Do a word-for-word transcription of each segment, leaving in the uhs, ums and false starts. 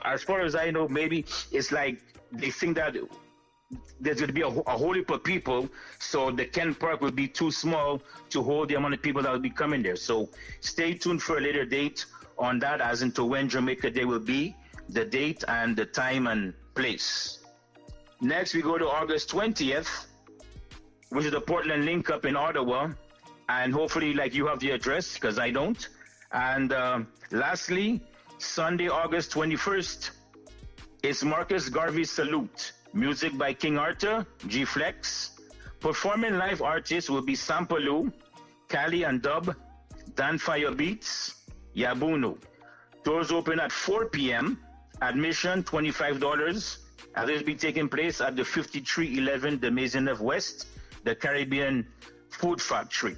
as far as I know, maybe it's like they think that there's going to be a, a whole heap of people, so the Ken Park will be too small to hold the amount of people that will be coming there. So stay tuned for a later date on that, as into when Jamaica Day will be, the date and the time and place. Next, we go to August twentieth, which is the Portland Link Up in Ottawa. And hopefully, like, you have the address, because I don't. And uh, lastly, Sunday, August twenty-first, it's Marcus Garvey's Salute. Music by King Arthur, G-Flex. Performing live artists will be Sampaloo, Cali and Dub, Dan Fire Beats, Yabuno. Doors open at four p.m. Admission twenty-five dollars. And this will be taking place at the fifty-three eleven de Maisonneuve West, the Caribbean Food Factory.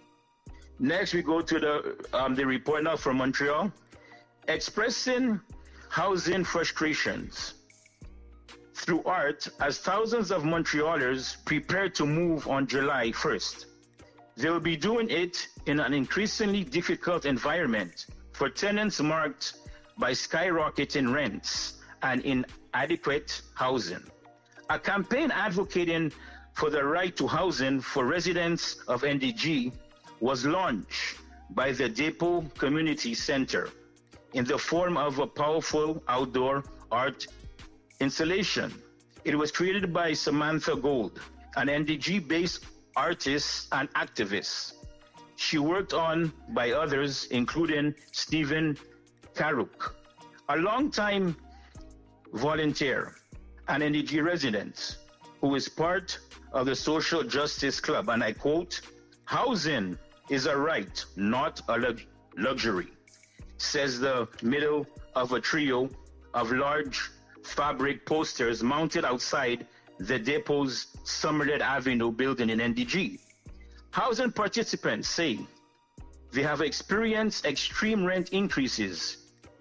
Next, we go to the um, the report now from Montreal. Expressing housing frustrations through art as thousands of Montrealers prepare to move on July first. They will be doing it in an increasingly difficult environment for tenants marked by skyrocketing rents and inadequate housing. A campaign advocating for the right to housing for residents of N D G was launched by the Depot Community Center in the form of a powerful outdoor art installation. It was created by Samantha Gold, an N D G-based artist and activist. She worked on by others, including Stephen Karuk, a longtime volunteer, an N D G resident who is part of the Social Justice Club. And I quote, "Housing is a right, not a lux- luxury," says the middle of a trio of large fabric posters mounted outside the depot's Somerset Avenue building in N D G. Housing participants say they have experienced extreme rent increases,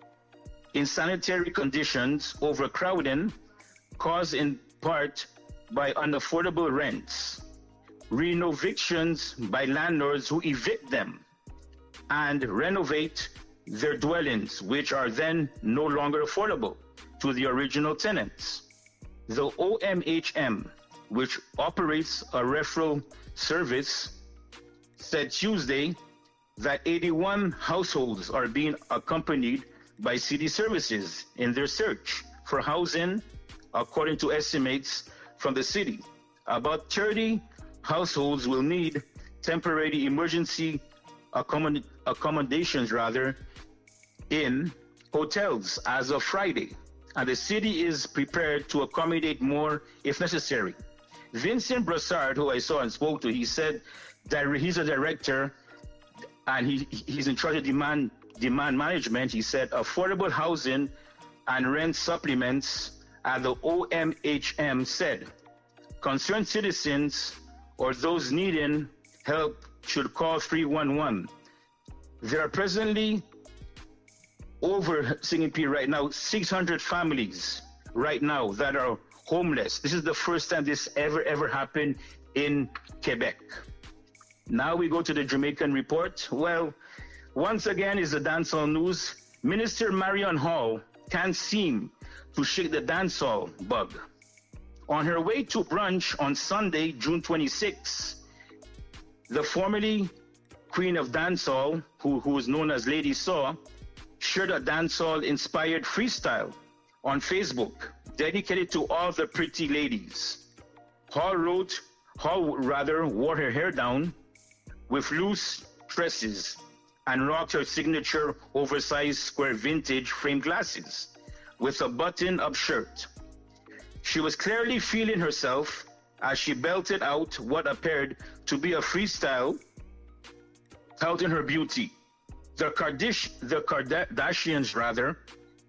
insanitary conditions, overcrowding caused in part by unaffordable rents, renovictions by landlords who evict them and renovate their dwellings, which are then no longer affordable to the original tenants. The O M H M, which operates a referral service, said Tuesday that eighty-one households are being accompanied by city services in their search for housing, according to estimates from the city. About thirty households will need temporary emergency accommod- accommodations rather in hotels as of Friday, and the city is prepared to accommodate more if necessary. Vincent Brassard, who I saw and spoke to, he said that he's a director and he, he's in charge of demand demand management. He said affordable housing and rent supplements at the O M H M said concerned citizens or those needing help should call three one one. There are presently over C N P right now six hundred families right now that are homeless. This is the first time this ever ever happened in Quebec. Now we go to the Jamaican report. Well, once again is the dancehall news. Minister Marion Hall can't seem to shake the dancehall bug. On her way to brunch on Sunday, June twenty-sixth, the formerly Queen of Dancehall, who, who is known as Lady Saw, shared a dancehall-inspired freestyle on Facebook, dedicated to all the pretty ladies. Hall wrote, Hall rather wore her hair down with loose tresses and rocked her signature oversized square vintage frame glasses with a button-up shirt. She was clearly feeling herself as she belted out what appeared to be a freestyle touting her beauty. The, Kardish, the Kardashians, rather,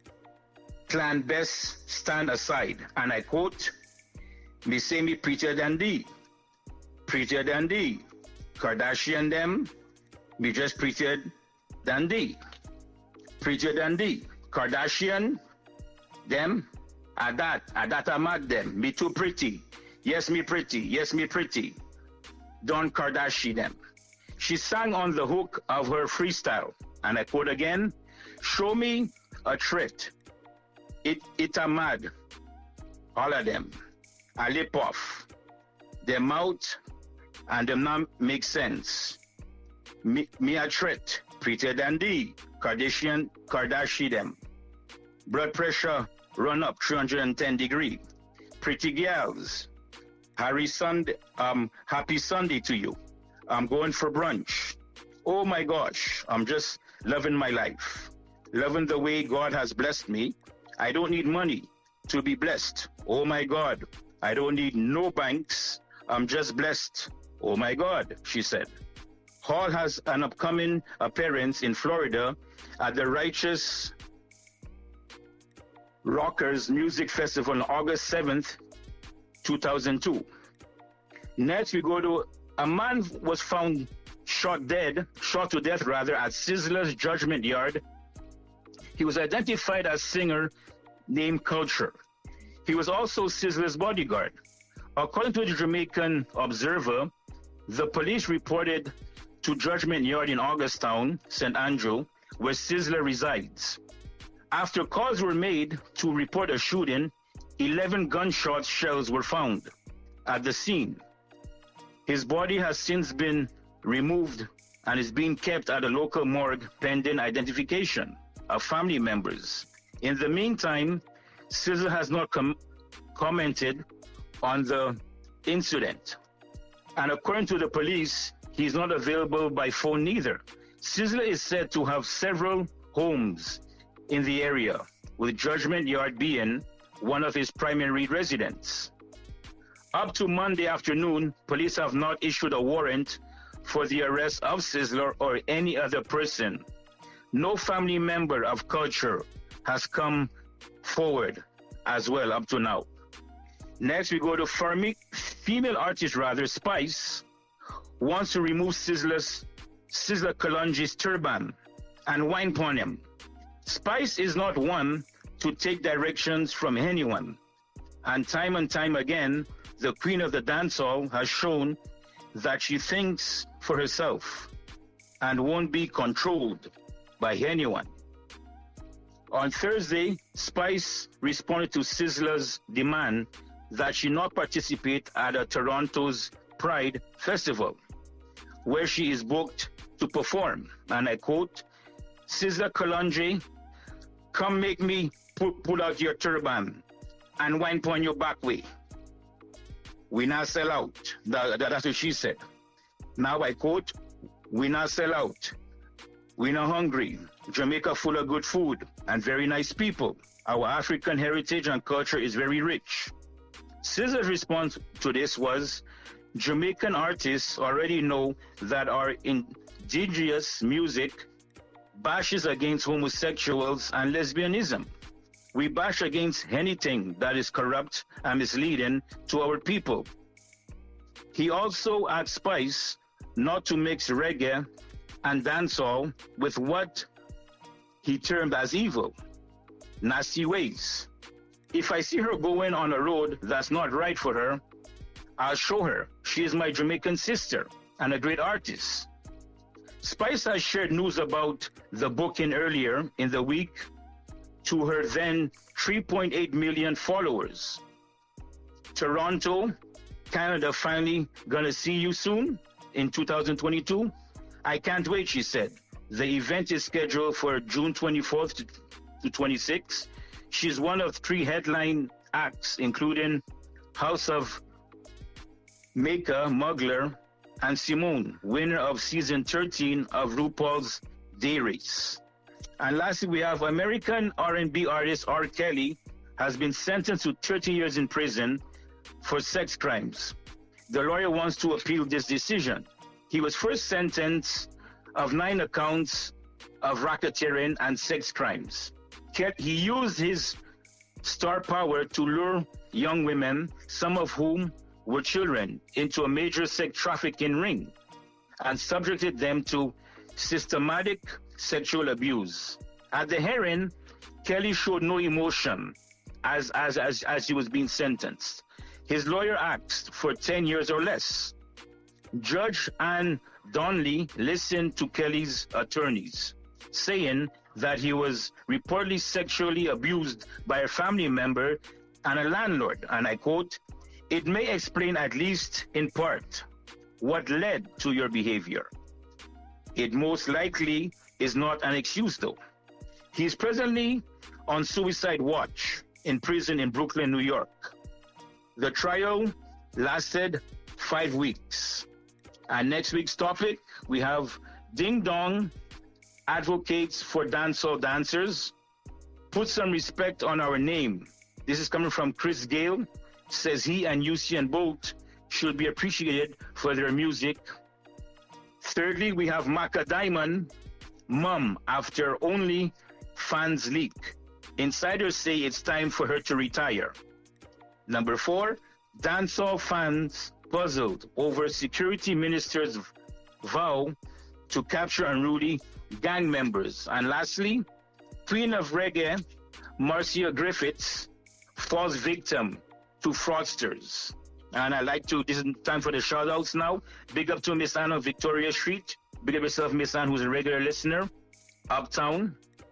clan best stand aside, and I quote, "Me say me prettier than thee, prettier than thee. Kardashian them, me just prettier than thee, prettier than thee. Kardashian them, a that, a that a mad them, me too pretty. Yes, me pretty, yes, me pretty. Don't Kardashian them." She sang on the hook of her freestyle, and I quote again, "Show me a threat it it a mad, all of them. I lip off. Their mouth and them not make sense. Me, me a threat, prettier than thee, Kardashian, Kardashian them. Blood pressure run up three hundred ten degree. Pretty girls. Harry Sunday, um, happy Sunday to you. I'm going for brunch. Oh my gosh, I'm just loving my life. Loving the way God has blessed me. I don't need money to be blessed. Oh my God, I don't need no banks. I'm just blessed. Oh my God, she said. Hall has an upcoming appearance in Florida at the Righteous Rockers Music Festival on August seventh, two thousand two. Next, we go to a man was found shot dead, shot to death rather, at Sizzler's Judgment Yard. He was identified as singer named Culture. He was also Sizzler's bodyguard. According to the Jamaican Observer, the police reported to Judgment Yard in Augusttown, Saint Andrew, where Sizzler resides. After calls were made to report a shooting, eleven gunshot shells were found at the scene. His body has since been removed and is being kept at a local morgue pending identification of family members. In the meantime, Sizzler has not com- commented on the incident. And according to the police, he's not available by phone neither. Sizzler is said to have several homes in the area, with Judgment Yard being one of his primary residents. Up to Monday afternoon, police have not issued a warrant for the arrest of Sizzler or any other person. No family member of Culture has come forward as well up to now. Next, we go to Fermi, female artist rather, Spice, wants to remove Sizzler's, Sizzler Kalonji's turban and whine upon him. Spice is not one to take directions from anyone. And time and time again, the queen of the dancehall has shown that she thinks for herself and won't be controlled by anyone. On Thursday, Spice responded to Sizzler's demand that she not participate at a Toronto's Pride Festival, where she is booked to perform. And I quote, "Sizzler Kalonji, come make me pull, pull out your turban and whine upon your back way. We not sell out." That, that, that's what she said. Now I quote, "We not sell out. We not hungry. Jamaica full of good food and very nice people. Our African heritage and culture is very rich." Sizzler's response to this was, "Jamaican artists already know that our indigenous music bashes against homosexuals and lesbianism. We bash against anything that is corrupt and misleading to our people." He also asked Spice not to mix reggae and dancehall with what he termed as evil, nasty ways. "If I see her going on a road that's not right for her, I'll show her. She is my Jamaican sister and a great artist." Spice has shared news about the booking earlier in the week to her then three point eight million followers. "Toronto, Canada finally gonna see you soon in two thousand twenty-two. I can't wait," she said. The event is scheduled for June twenty-fourth to twenty-sixth. She's one of three headline acts, including House of Maker, Muggler, and Simone, winner of season thirteen of RuPaul's Day Race. And lastly, we have American R and B artist R. Kelly has been sentenced to thirty years in prison for sex crimes. The lawyer wants to appeal this decision. He was first sentenced of nine accounts of racketeering and sex crimes. He used his star power to lure young women, some of whom were children, into a major sex trafficking ring and subjected them to systematic sexual abuse. At the hearing, Kelly showed no emotion as, as, as, as he was being sentenced. His lawyer asked for ten years or less. Judge Ann Donnelly listened to Kelly's attorneys, saying that he was reportedly sexually abused by a family member and a landlord. And I quote, "It may explain, at least in part, what led to your behavior. It most likely is not an excuse, though." He is presently on suicide watch in prison in Brooklyn, New York. The trial lasted five weeks. And next week's topic, we have Ding Dong advocates for dancehall dancers. Put some respect on our name. This is coming from Chris Gale. Says he and Usain Bolt should be appreciated for their music. Thirdly, we have Maka Diamond, mum after only fans leak. Insiders say it's time for her to retire. Number four, dancehall fans puzzled over security minister's vow to capture unruly gang members. And lastly, Queen of Reggae, Marcia Griffiths, falls victim to fraudsters. And I like to, this is time for the shout outs now. Big up to Miss Anne of Victoria Street. Big up yourself, Miss Anne, who's a regular listener. Uptown,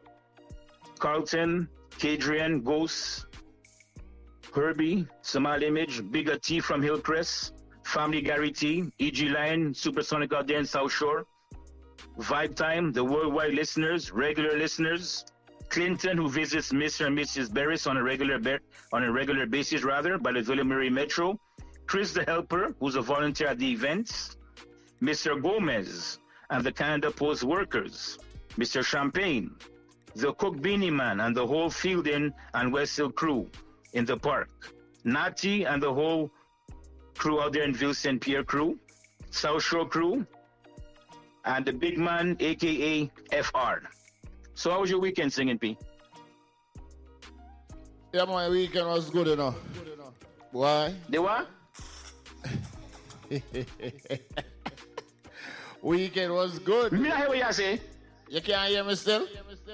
Carlton, Kadrian, Ghost, Herbie, Samal Image, Bigger T from Hillcrest, Family Gary T, E G Lion, Supersonic out there in South Shore, Vibe Time, the worldwide listeners, regular listeners, Clinton, who visits Mister and Missus Barris on a regular be- on a regular basis, rather, by the Villa Murray Metro, Chris the Helper, who's a volunteer at the events, Mister Gomez and the Canada Post workers, Mister Champagne, the Cook Beanie Man and the whole Fielding and West Hill crew in the park, Natty and the whole crew out there in Ville Saint Pierre crew, South Shore crew, and the big man, aka F R. So how was your weekend, Singing P? Yeah, my weekend was good enough. Why? The what? Weekend was good. Me not hear what you say. You can't hear me still?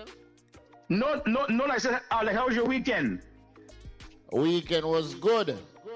No, no, no. I said, uh, like, how was your weekend? Weekend was good.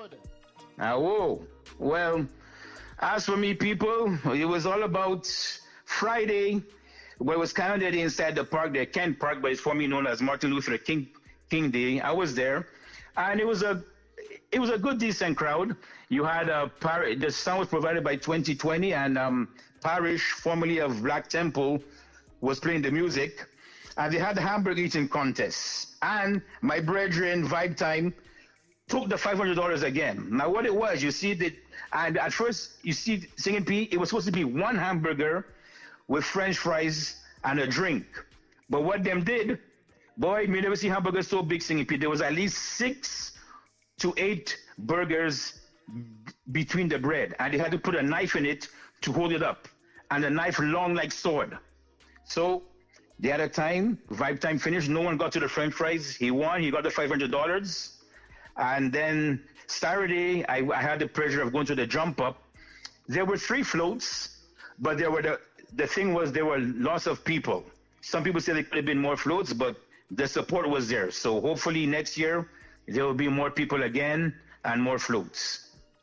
Ah, whoa. Well, as for me, people, it was all about Friday, where it was kind of there inside the park, the Kent Park, but it's formerly known as Martin Luther King King Day. I was there, and it was a it was a good, decent crowd. You had a par- the sound was provided by twenty twenty, and um, Parish, formerly of Black Temple, was playing the music, and they had the hamburger eating contest. And my brethren, Vibe Time, took the five hundred dollars again. Now, what it was, you see that, and at first, you see, Singing P, it was supposed to be one hamburger with French fries and a drink. But what them did, boy, you never see hamburgers so big, Singing P. There was at least six to eight burgers b- between the bread, and they had to put a knife in it to hold it up, and the knife long like sword. So the other time, Vibe Time finished. No one got to the French fries. He won. He got the five hundred dollars. And then Saturday, I, I had the pleasure of going to the jump up. There were three floats, but there were the the thing was there were lots of people. Some people say there could have been more floats, but the support was there. So hopefully next year there will be more people again and more floats.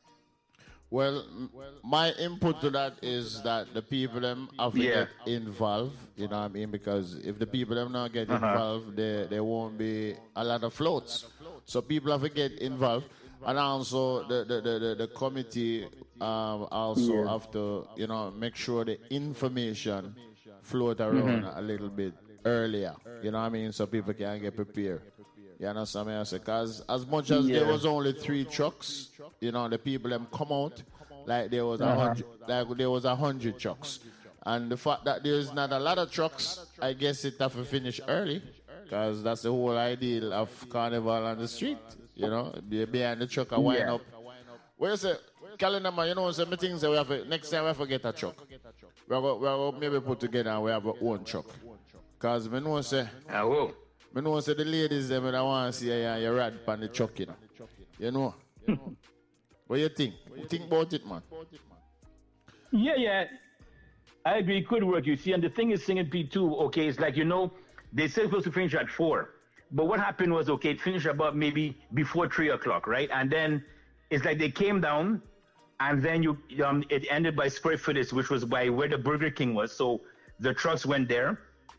Well, my input to that is that the people them have to Yeah. get involved, you know what I mean? Because if the people them not get Uh-huh. involved, there, there won't be a lot of floats. So people have to get involved. And also the, the, the, the, the committee um, also have to, you know, make sure the information float around a little bit earlier, you know what I mean? So people can get prepared. You understand me? I say, because as much as Yeah. there was only three trucks, you know, the people them come out like there was a Uh-huh. hundred, like there was a hundred trucks, and the fact that there's not a lot of trucks, I guess it have to finish early, because that's the whole idea of carnival on the street. You know, be behind the truck and wind Yeah. up. Where you say, calendar man, you know, some things that we have to, next time we have to get a truck. We're going we're to maybe put together and we have our own truck, because we know say. Ah, whoa. I know say the ladies them I want to see you and you ride on the truck, you know. You know. What you think? You think about it, man? Yeah, yeah. I agree. It could work, you see. And the thing is, Singing P too, okay, it's like, you know, they said it was supposed to finish at four. But what happened was, okay, it finished about maybe before three o'clock, right? And then it's like they came down, and then you um, it ended by Square Footage, which was by where the Burger King was. So the trucks went there.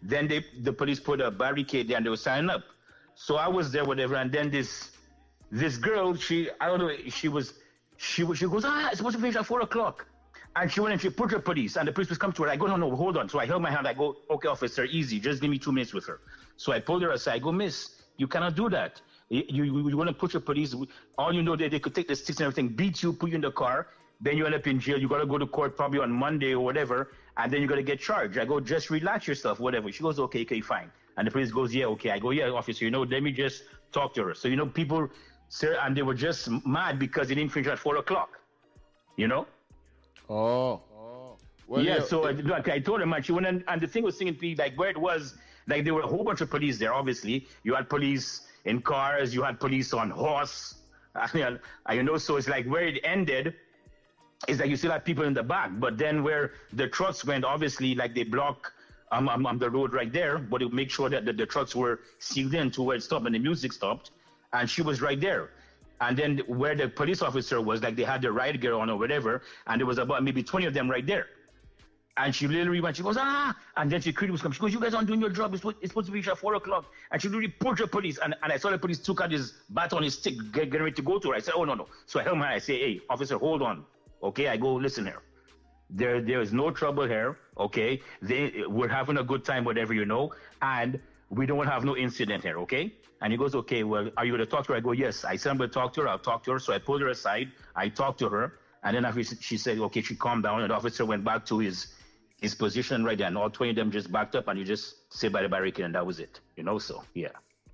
Then they, the police put a barricade there and they were signing up. So I was there, whatever. And then this this girl, she, I don't know, she was, she was, she goes, ah, it's supposed to finish at four o'clock. And she went and she put her police, and the police was come to her. I go, no, no, hold on. So I held my hand. I go, okay, officer, easy. Just give me two minutes with her. So I pulled her aside. I go, miss, you cannot do that. You, you, you want to put your police, all you know, they, they could take the sticks and everything, beat you, put you in the car. Then you end up in jail. You got to go to court probably on Monday or whatever. And then you got to get charged. I go, just relax yourself, whatever. She goes, okay, okay, fine. And the police goes, yeah, okay. I go, yeah, officer, you know, let me just talk to her. So, you know, people, sir, and they were just mad because they didn't finish at four o'clock, you know? Oh. Well, yeah, so I, like, I told her, man, she went and, and the thing was singing, like, where it was, like, there were a whole bunch of police there, obviously. You had police in cars, you had police on horse, you know, so it's like where it ended, it's like you still have people in the back, but then where the trucks went, obviously, like they block um, um, um, the road right there, but it would make sure that the, the trucks were sealed in to where it stopped and the music stopped, and she was right there. And then where the police officer was, like they had the riot gear on or whatever, and there was about maybe twenty of them right there. And she literally went, she goes, ah, and then security was coming. She goes, you guys aren't doing your job. It's supposed, it's supposed to be at four o'clock. And she literally pulled her police. And, and I saw the police took out his bat on his stick, get, getting ready to go to her. I said, oh, no, no. So I held my hand. I say, hey, officer, hold on. Okay, I go, listen here. There, there is no trouble here. Okay, they, we're having a good time, whatever, you know. And we don't have no incident here, okay? And he goes, okay, well, are you going to talk to her? I go, yes. I said, I'm going to talk to her. I'll talk to her. So I pulled her aside. I talked to her. And then after she said, okay, she calmed down. And the officer went back to his his position right there, and all twenty of them just backed up, and you just sit by the barricade, and that was it, you know. So yeah.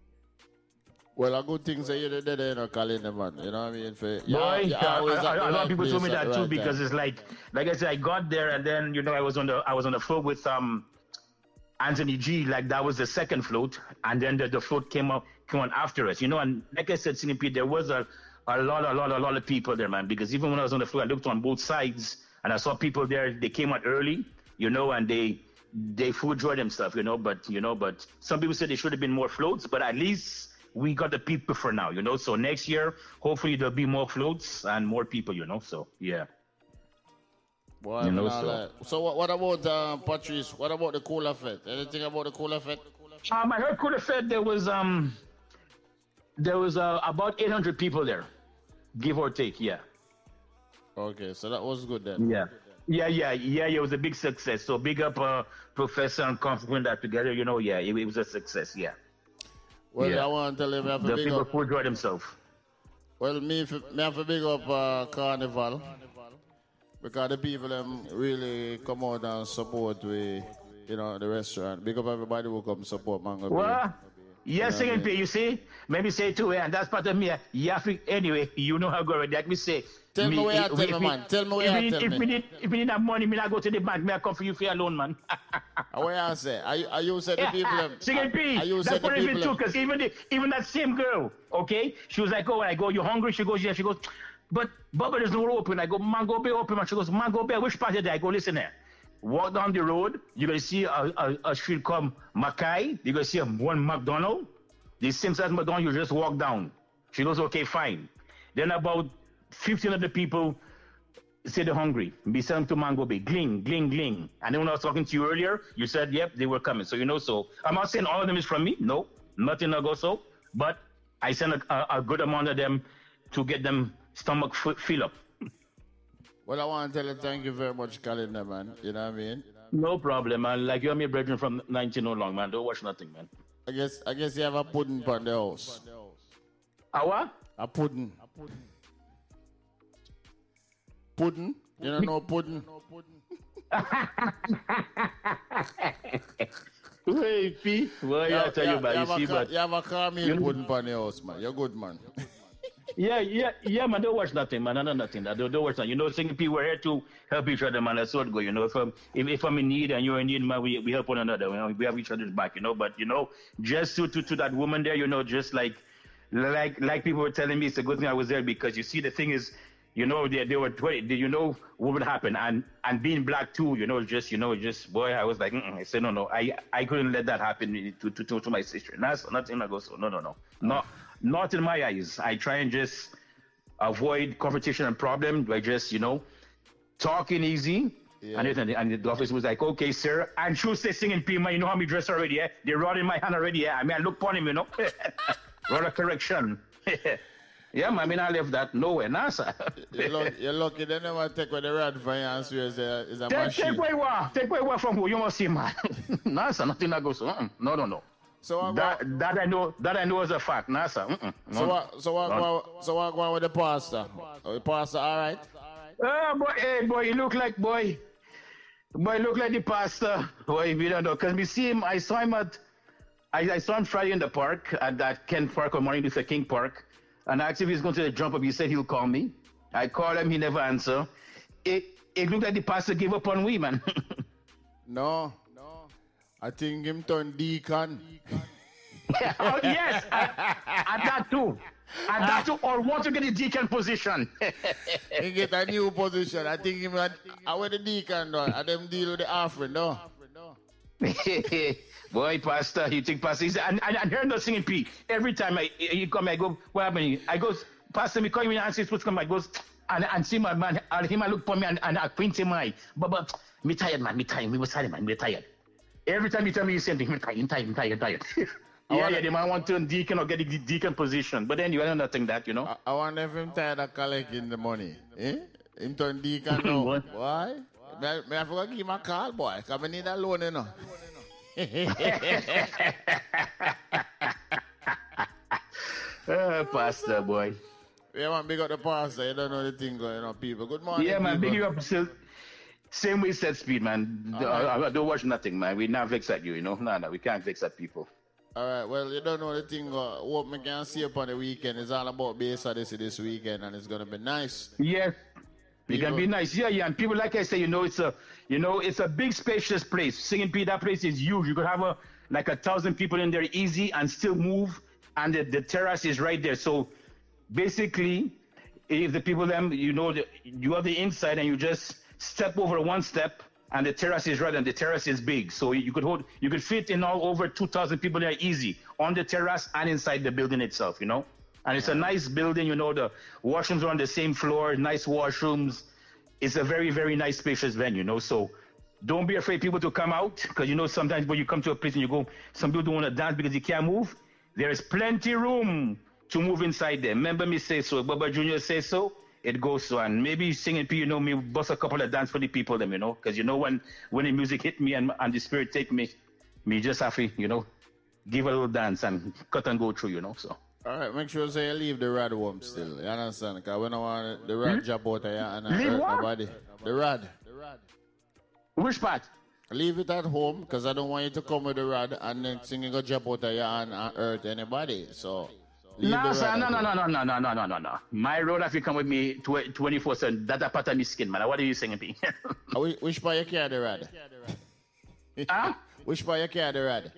Well, a good thing say you did there, you know, calling them, man. You know what I mean? For, Boy, yeah, yeah, a, a, a lot of people told me that too, right because time. It's like, like I said, I got there, and then you know, I was on the I was on the float with um Anthony G. Like that was the second float, and then the, the float came up, came on after us, you know. And like I said, C N P, there was a a lot, a lot, a lot of people there, man. Because even when I was on the float, I looked on both sides, and I saw people there. They came out early. You know, and they they food enjoy themselves, you know, but you know, but some people said there should have been more floats, but at least we got the people for now, you know. So next year, hopefully there'll be more floats and more people, you know. So yeah. Boy, you know, so. so what, what about uh, Patrice? What about the Cooler Fete? Anything about the Cooler Fete? Um, I heard Cooler Fete there was um there was uh, about eight hundred people there, give or take, yeah. Okay, so that was good then. Yeah. Yeah, yeah, yeah, yeah, it was a big success. So big up uh, Professor and Conf putting that together, you know, yeah, it, it was a success, yeah. Well, yeah. I want to tell you, I have to the big people up. who enjoy themselves. Well, me, me have to big up uh, Carnival, because the people them really come out and support we, you know, the restaurant. Big up everybody who come support Mango Bay. Well, yes, you know Second P, you see? Maybe say too, yeah, and that's part of me. Yeah, anyway, you know how good let me say. Tell me, me where you tell me, man. Tell me where you tell if me. We need, if we need that money, me not go to the bank. Me I come for you for your loan, man. What you say? Are you, are you said the people? Them, Second P, are you that's the what people? Even too, because even the, even that same girl, okay, she was like, oh, I go, you hungry? She goes, yeah. She goes, but Bubba, there's no open. I go, Mango Bay open, man. She goes, Mango Bay, which part of there? I go, listen here. Walk down the road, you're gonna see a, a, a street called Mackay. You're gonna see a, one McDonald. The same size McDonald, you just walk down. She goes, okay, fine. Then about fifteen of the people say they're hungry. Be selling to Mango Bay. Gling, gling, gling. And then when I was talking to you earlier, you said, yep, they were coming. So, you know, so I'm not saying all of them is from me. No, nothing to go so. But I sent a, a, a good amount of them to get them stomach f- fill up. Well, I want to tell you thank you very much, Calendar, man. You know what I mean? No problem, man. Like you're my brethren from nineteen oh long, man. Don't watch nothing, man. I guess I guess you have a pudding on the house. A what? A pudding. Pudding? You don't know pudding? Hey, P. Well, yeah, I tell you, man. You see, but you have a caramel pudding on the house, man. You're good, man. Yeah, yeah, yeah, man. Don't watch nothing, man. No, nothing. Don't, don't watch nothing. You know, Singing P, we're here to help each other, man. That's what it go. You know, if I'm if, if I'm in need and you're in need, man, we, we help one another. You know, we have each other's back. You know, but you know, just to to, to that woman there, you know, just like like like people were telling me, it's a good thing I was there, because you see, the thing is, you know, they they were twenty. You know what would happen, and and being black too. You know, just you know, just boy, I was like, mm-mm. I said no, no, I I couldn't let that happen to to to, to my sister. And that's nothing. I go so no, no, no, not not in my eyes. I try and just avoid confrontation and problem by just, you know, talking easy, Yeah. And, it, and, the, and the officer was like, okay, sir. And she was singing P, man, you know how me dress already, yeah? The rod in my hand already, yeah? I mean, I look upon him, you know? Rod of correction. Yeah, man, I mean, I left that nowhere, nah, sir. You're lucky, you're lucky they never take with the rod for you and swear it's a, it's a take, machine. Take away what? Take away what from who? You must see, man. Nah, sir, nothing that goes, uh-uh. No, no, no. So that, that I know, that I know is a fact, nah, sir. Uh-uh. No, so what, so what, no. so what going with the pastor? Oh, the pastor, all right? Oh, boy, hey, boy, you look like, boy, boy, look like the pastor. Boy, we don't know, because we see him, I saw him at, I, I saw him Friday in the park, at that Kent Park or Martin Luther King Park. And I asked if he's going to jump up. He said he'll call me. I called him. He never answered. It, it looked like the pastor gave up on we, man. No. No. I think him turned deacon. Oh, yes. At, at that too. At that too. Or want to get a deacon position. He get a new position. I think him at, I with the deacon, though. And them deal with the offering, no. Boy, pastor, you think pastor? He said, and I heard no singing P. Every time I he come, I go, what happened? I go, pastor, me call him and say, what's come? I goes, and, and see my man, and him, I look for me and, and I quint him, I, but, but, me tired, man, me tired, me was tired, man, me tired. Every time you tell me the same thing, me tired, me tired, me tired, tired. Yeah, yeah, the man want to deacon or get the deacon position. But anyway, I don't nothing that, you know. I, I wonder if him tired of collecting the money. Eh? Him turn deacon now. Why? May, may I forgot to give him a call, boy? Because I need a loan, you know. uh, pastor, boy. Yeah, man, big up the pastor. You don't know the thing going on, people. Good morning, yeah, man, people. big you up. Still, same way said speed, man. Right. I, I don't watch nothing, man. We not vex at you, you know. No, no, we can't vex at people. All right, well, you don't know the thing. Uh, what we can see upon the weekend is all about base of this this weekend, and it's gonna be nice. Yes, it can be nice. Yeah, yeah. And people, like I say, you know, it's a, you know, it's a big, spacious place. Singing P, that place is huge. You could have a like a thousand people in there easy and still move, and the, the terrace is right there. So basically, if the people them, you know, the, you are the inside, and you just step over one step. And the terrace is right, and the terrace is big, so you could hold, you could fit in all over two thousand people there easy on the terrace and inside the building itself, you know. And it's a nice building, you know. The washrooms are on the same floor, nice washrooms. It's a very, very nice, spacious venue, you know. So don't be afraid people to come out, because you know sometimes when you come to a place and you go, some people don't want to dance because you can't move. There is plenty room to move inside there. Remember me say so, Bubba Junior say so. It goes so, and maybe singing P, you know, me bust a couple of dance for the people, them, you know, because you know when when the music hit me and and the spirit take me, me just have to, you know, give a little dance and cut and go through, you know. So. All right, make sure say you leave the rod home still. You understand? Because we don't want the rod hmm? jump out of you and uh, hurt what? Nobody. The rod. The rod. Which part? Leave it at home, because I don't want you to come with the rod and then singing go jump out of you and, and hurt anybody. So. No, sir, no, no, no, no, no, no, no, no, no, no. My road, if you come with me twenty-four seven, that's a part of my skin, man. What are you saying, P? Which part you carry the rod? Huh? Which part you carry the rod?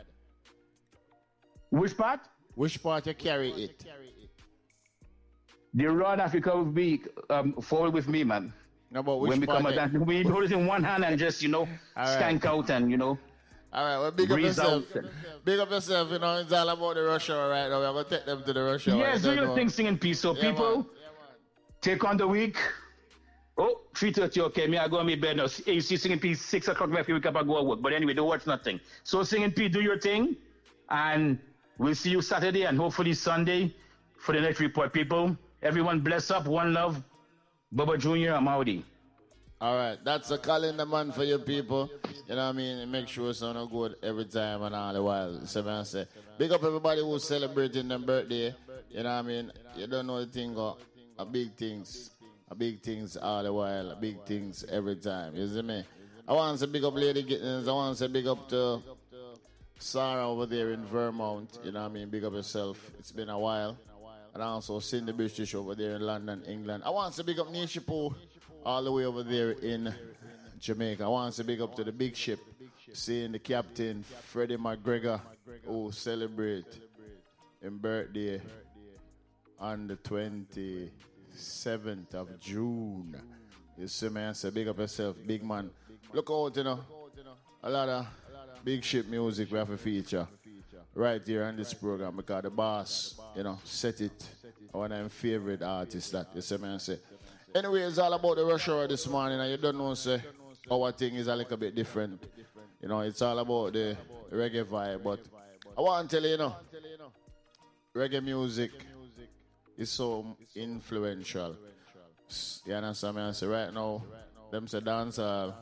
Which part? Which part you carry it? The rod, if you come with me, um, forward with me, man. No, but which when we part? Come you... down, we hold it in one hand and just, you know, right. Skank out and, you know. All right, well, big up yourself. Big up yourself, you know, it's all about the rush hour right now. We're going to take them to the rush hour. Yes, do your thing, singing Peace. So, yeah, people, man. Yeah, man. Take on the week. Oh, three thirty, okay, me, I go on my bed now. You see singing Peace, six o'clock, if you wake up, I go to work. But anyway, don't watch nothing. So, singing Peace, do your thing. And we'll see you Saturday and hopefully Sunday for the next report, people. Everyone bless up, one love. Bubba Junior, I'm Audi. All right, that's a calendar man for you people. You know what I mean? Make sure it's on good every time and all the while. So I say, big up everybody who's celebrating their birthday. You know what I mean? You don't know the thing, uh, a big things, a big things all the while, a big things every time. You see me? I want to say big up Lady Gittins. I want to say big up to Sarah over there in Vermont. You know what I mean? Big up yourself. It's been a while. And also Cindy British over there in London, England. I want to say big up Nishipu. All the way over there in Jamaica. I want to say big up to the big ship, seeing the captain, Freddie McGregor, who celebrate his birthday on the twenty-seventh of June. You see, man, say big up yourself, big man. Look out, you know, a lot of big ship music we have to feature right here on this program, because the boss, you know, set it. One of my favorite artists that, you see, man, say. Anyway, it's all about the rush hour this morning, and you don't know, say, our thing is a little bit different. You know, it's all about the reggae vibe. But I want to tell you, you know, reggae music is so influential. You understand me? I say right now, them say dancehall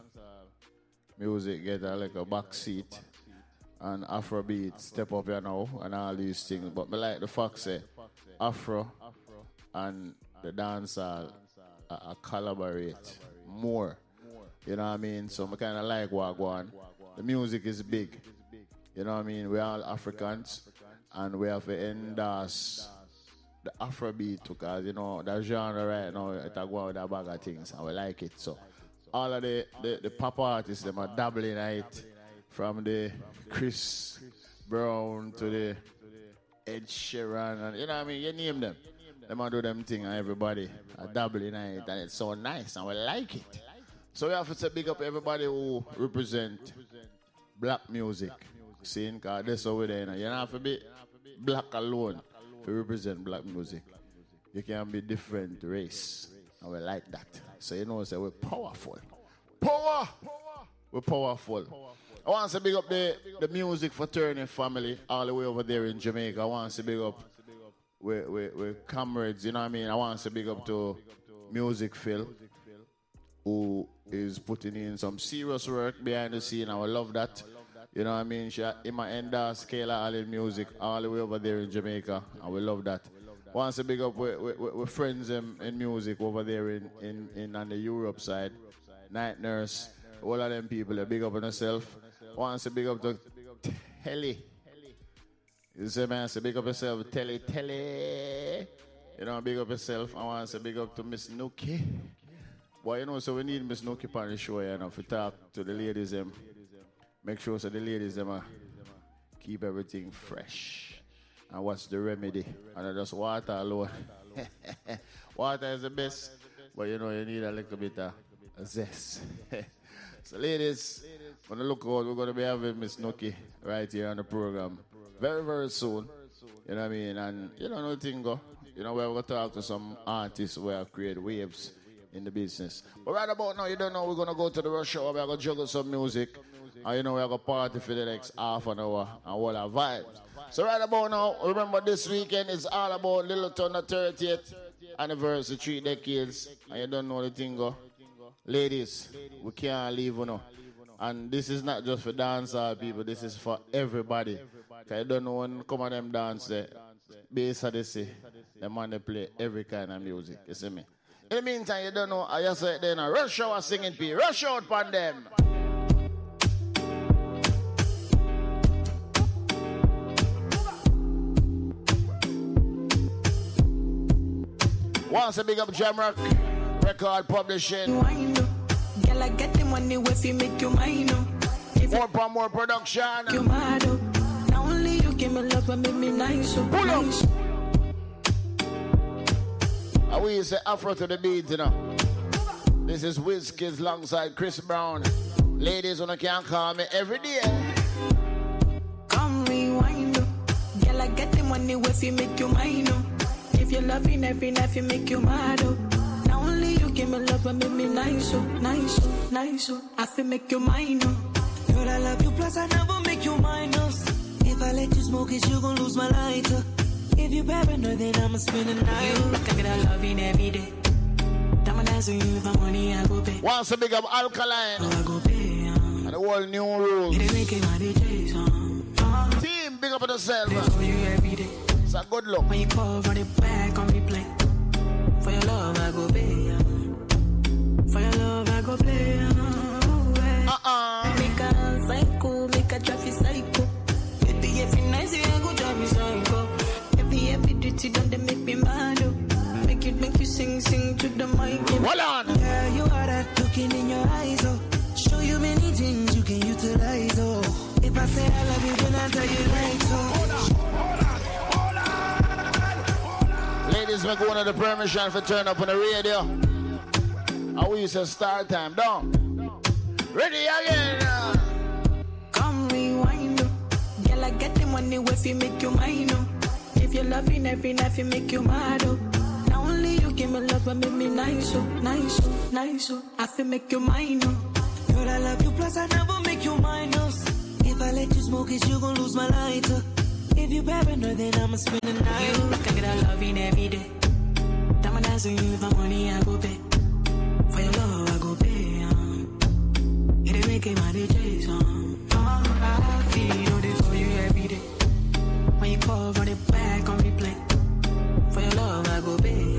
music get a like a backseat and Afrobeat step up here now and all these things. But me like the fact say Afro and the dancehall uh, uh, collaborate more. You know what I mean? So I kind of like Wagwan. The music is big. You know what I mean? We're all Africans and we have to endorse the Afrobeat because, you know, that genre right now, it's going with a bag of things and we like it. So all of the, the, the pop artists, them are dabbling at it, from the Chris Brown to the Ed Sheeran, and you know what I mean? You name them. Them are do them thing and everybody are dabbling at it and it's so nice and we like it. So we have to say big up everybody who represent black music. See, because that's over there. You know? You don't have to be black alone to represent black music. You can be different race. And we like that. So you know, so we're powerful. Power! We're powerful. I want to big up the, the music for Turning family all the way over there in Jamaica. I want to big up with, with, with comrades, you know what I mean? I want to big up to Music Phil, who is putting in some serious work behind the scene. I would love that. You know what I mean? She in my endorse Kayla Allen Music all the way over there in Jamaica. I will love that. Wants to big up with, with, with friends in, in music over there in, in, in on the Europe side. Night Nurse, all of them people, they big up on themselves. Wants to big up to Telly. You say, man, say big up yourself, Telly, Telly. You know, big up yourself. I want to big up to Miss Nookie. Well, you know, so we need Miss Nookie on the show, you know, to talk to the ladies, them. Make sure so the ladies, them, uh, keep everything fresh. And what's the remedy? And just water alone. Water is the best, but you know, you need a little bit of zest. So, ladies, when I look out, we're going to be having Miss Nookie right here on the program very, very soon. You know what I mean? And you know, nothing go. You know, we're going to talk to some artists who have created waves in the business. But right about now, you don't know, we're going to go to the rush hour. We're going to juggle some music. And you know, we're going to party for the next half an hour and all our vibes. So right about now, remember this weekend is all about Littleton, the thirtieth anniversary, three decades. And you don't know the thing go. Ladies, we can't leave, you know. And this is not just for dancehall people, this is for everybody. Because you don't know when come on them dance there. Bass they say, the man they play every kind of music, you see me? In the meantime, you don't know, I just said then, rush hour singing P, rush out upon them. Once a big up Jamrock Record Publishing. Girl, I get the money if you make you mine. More for more production. You mad up. Not only you give me love, but make me nice. So pull up. Nice. I will say Afro to the beat, you know. This is WizKids alongside Chris Brown. Ladies, when I can't call me every day. Come rewind. Girl, I get the money if you make you mine. If you're loving every night, you make you mad up. Not only you give me love, but make me nice, oh, nice, oh, nice, oh. I feel make you mine, oh. Girl, I love you, plus I never make you minus. If I let you smoke it, you gon' lose my lighter. If you paranoid, then I'ma spend the night. You can get a loving every day. Diamond eyes on you, if I'm money, I go pay. Once a big up Alkaline. Oh, I go pay, um. And the whole new rules. It make it my D Js, um. uh. Team, big up on yourself. They for you every day. It's a good look. When you call, run it back on replay. For your love, I go pay. Uh. For your love, I go play. Uh. Uh-uh. Make a psycho, make a traffic psycho. Baby, if you nice, you go drive me psycho. Every, every duty done, they make me mad. Oh. Make it, make you sing, sing to the mic. Hold on. Yeah, you are that looking in your eyes, oh. Show you many things you can utilize, oh. If I say I love you, then I tell you right, so. Hold on, hold on. Ladies, we're going to the permission for turn up on the radio. And we say start time, down. Ready again. Come rewind. Girl, I get the money if you make you mine. If you're loving every night, you make you mad. Not only you give me love, but make me nice, oh, nice, oh, nice, oh. I feel make you mine. Girl, I love you, plus I never make you minus. If I let you smoke it, you gon' lose my lighter. If you paranoid, then I'ma spend the night. You can get a loving every day. Time I dance with you, if I'm money, I go pay. For your love, I go pay. Um. It ain't making my D Js. Um. Oh, I feel all this for you every day. When you call, run it back on replay. For your love, I go pay.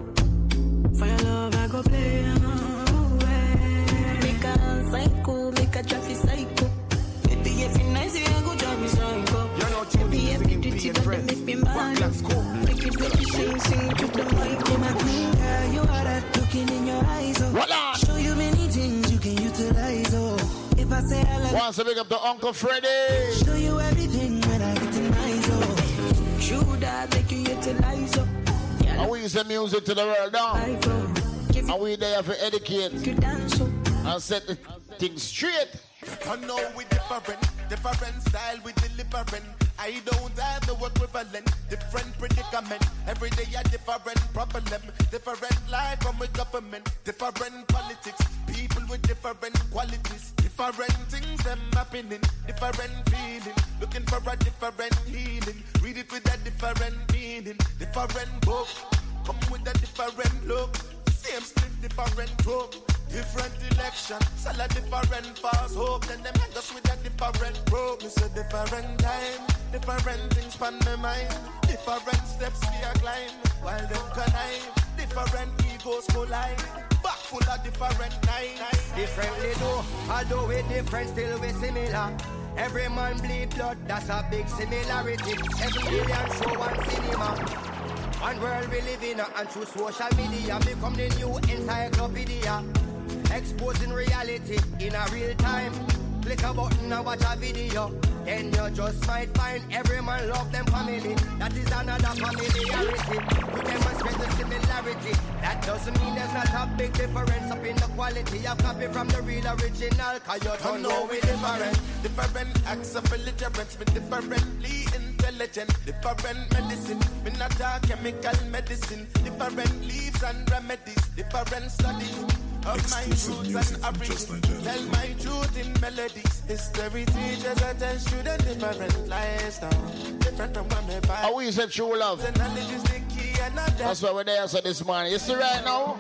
Um. For your love, I go play. Um. Yeah. Make a psycho, make a traffic psycho. Baby, if you nice, you ain't go drive me psycho. You're not too Baby, easy every in duty, being but they friends. make me mad. Make it, make you sing, sing to the mic. In my queen, girl, you are that looking in your eyes. Oh. Show you many things you can utilize. Oh, if I say I love Once I big up to Uncle Freddy. show you everything when I get in my zone. True that make you utilize. Oh, yeah, And we use the music to the world now. life, oh. Give And you we there for educate good dance. Oh. and set the things straight. I know we different, different style we delivering. I don't have no equivalent, different predicament. Every day a different problem, different life from with government, different politics, people with different qualities, different things them happening, different feeling, looking for a different healing. Read it with a different meaning, different book, come with a different look. Same split, different hope. Different election, sell a different fast hope. Then them hang us with a different rope. It's a different time, different things pan my mind. Different steps we are climb, while them connive. Different egos collide, back full of different nights. Differently though, although we different, still we similar. Every man bleed blood, that's a big similarity. Seven billion show one cinema. One world we live in, and through social media become the new encyclopedia. Exposing reality in a real time. Click a button and watch a video. Then you just might find every man love them family. That is another familiarity. To demonstrate the similarity. That doesn't mean there's not a big difference up in the quality of copy from the real original. Cause you don't know we different. Different acts of belligerence, but differently intelligent. Different medicine, we not a chemical medicine. Different leaves and remedies, different study of my roots and origin. Tell my truth in melodies. History teachers I tell students different lifestyle, different from what me find. And we said true love. The knowledge is the key and not That's why we're there so this morning. You see right now?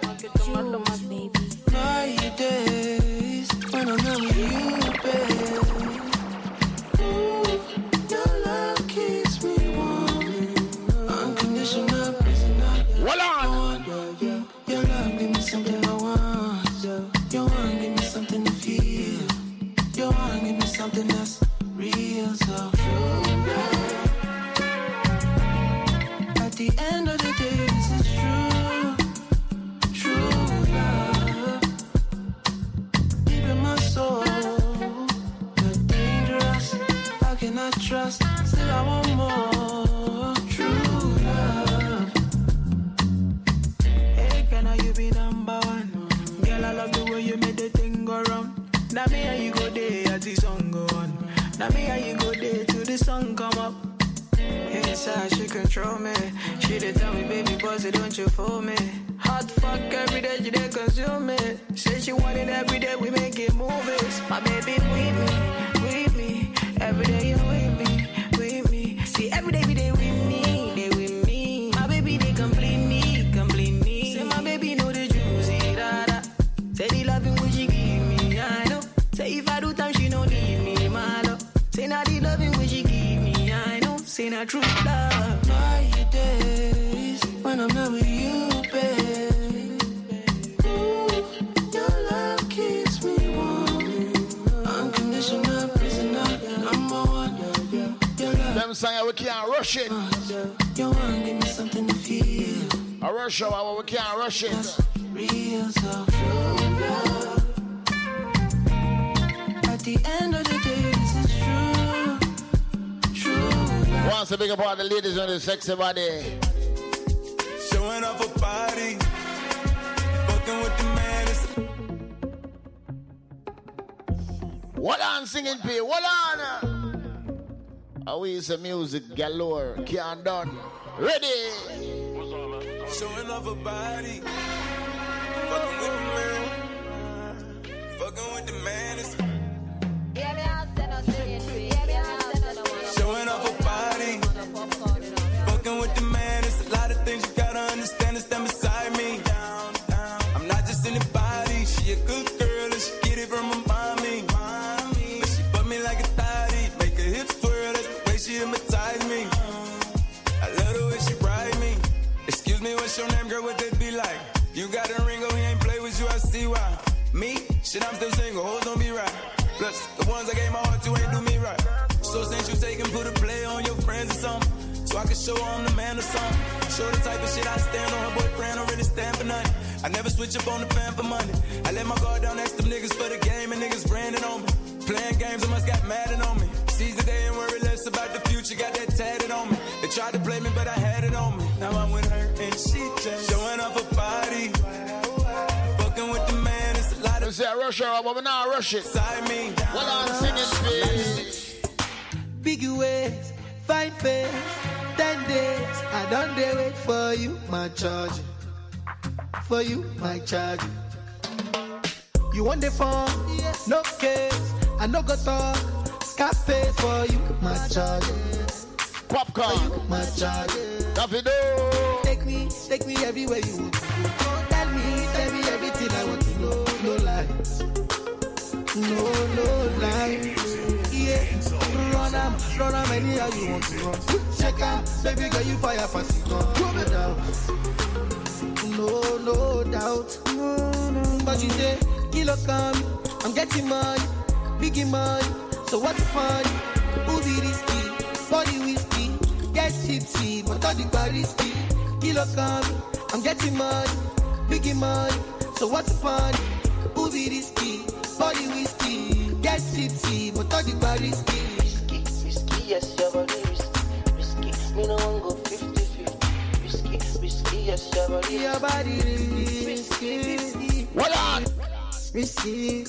My days when I'm not with you, babe. Ooh, your love keeps me warm. Unconditional prisoner. Hold on. Your love give me something I want. Your one give me something to feel. Your one give me something that's real, so true. At the end of the day, this is true. True love. Deep in my soul. You're dangerous. I cannot trust. Still I want more. True love. Hey, can I you be number one? Girl, I love the way you made the thing go round. Now me and you go there as the song go on. Now me and you go there till the sun come up. Inside she control me. She did tell me, baby, boss, don't you fool me. Hot fuck every day, she dey consume me. Say she want it every day, we make it movies. My baby with me, with me. Every day you with me, with me. See every day, every day with me, they with me. My baby, they complete me, complete me. Say my baby know the juicy, da da. Say the loving what she give me, I know. Say if I do time, she don't leave me, my love. Say now the loving what she give me, I know. Say not true love. My days when I'm not with you, babe. Ooh, your love keeps me warm. Unconditional prisoner, number one. Your love. Them saying we can't rush it. Your one give me something to feel. A rush hour, we can't rush it. That's real, so true love. At the end of the day, this is true. True love. Once a big up all the ladies on the sexy body. Showing off a body, fucking with the man. Is What on singing P? What on? How is the music galore? Can't done. Ready? showing off a body, fucking with the man, fucking with the man. what's your name, girl? What that be like? You got a ring, oh, he ain't play with you, I see why. Me? Shit, I'm still single, hoes don't be right. Plus, the ones I gave my heart to ain't do me right. So since you take and put a play on your friends or something, so I can show her I'm the man or something. Show the type of shit I stand on, her boyfriend don't really stand for nothing. I never switch up on the fan for money. I let my guard down next to them niggas for the game and niggas branding on me. Playing games, I must got mad on me. Seize the day and worry less about the future, got that tatted on me. They tried to play me, but I had it on me. Now I'm with her and she just showing off her body. Fucking with the man, it's a lot of... Say rush her, but we not rush it. Side me. Well, I'm singing please. Big ways, fine face, ten days. I done dey wait for you, my charge. For you, my charge. You want the phone? No case. I no go talk. Scarface for you, my charge. Popcorn. For you, my charge. Davido. Take me, take me everywhere you want to go. Tell me, tell me everything I want to know. No lies. No, no lies. Yeah. Run am, run am anyhow you want to run. Check out, baby girl, you fire pass it on. No doubt. No, no doubt. But you say, kilo come, I'm getting money, biggie money. So what's fun? Who be risky? Body whiskey, get tipsy, but all the bar risky. Kilo come, I'm getting money, biggie money. So what's fun? Who be risky? Body whiskey, get tipsy, but all the bar risky. Risky, risky, yes, your body risky, risky. Me no one go fifty fifty. Risky, risky, yes, your body. Your body risky, risky. What on? Risky.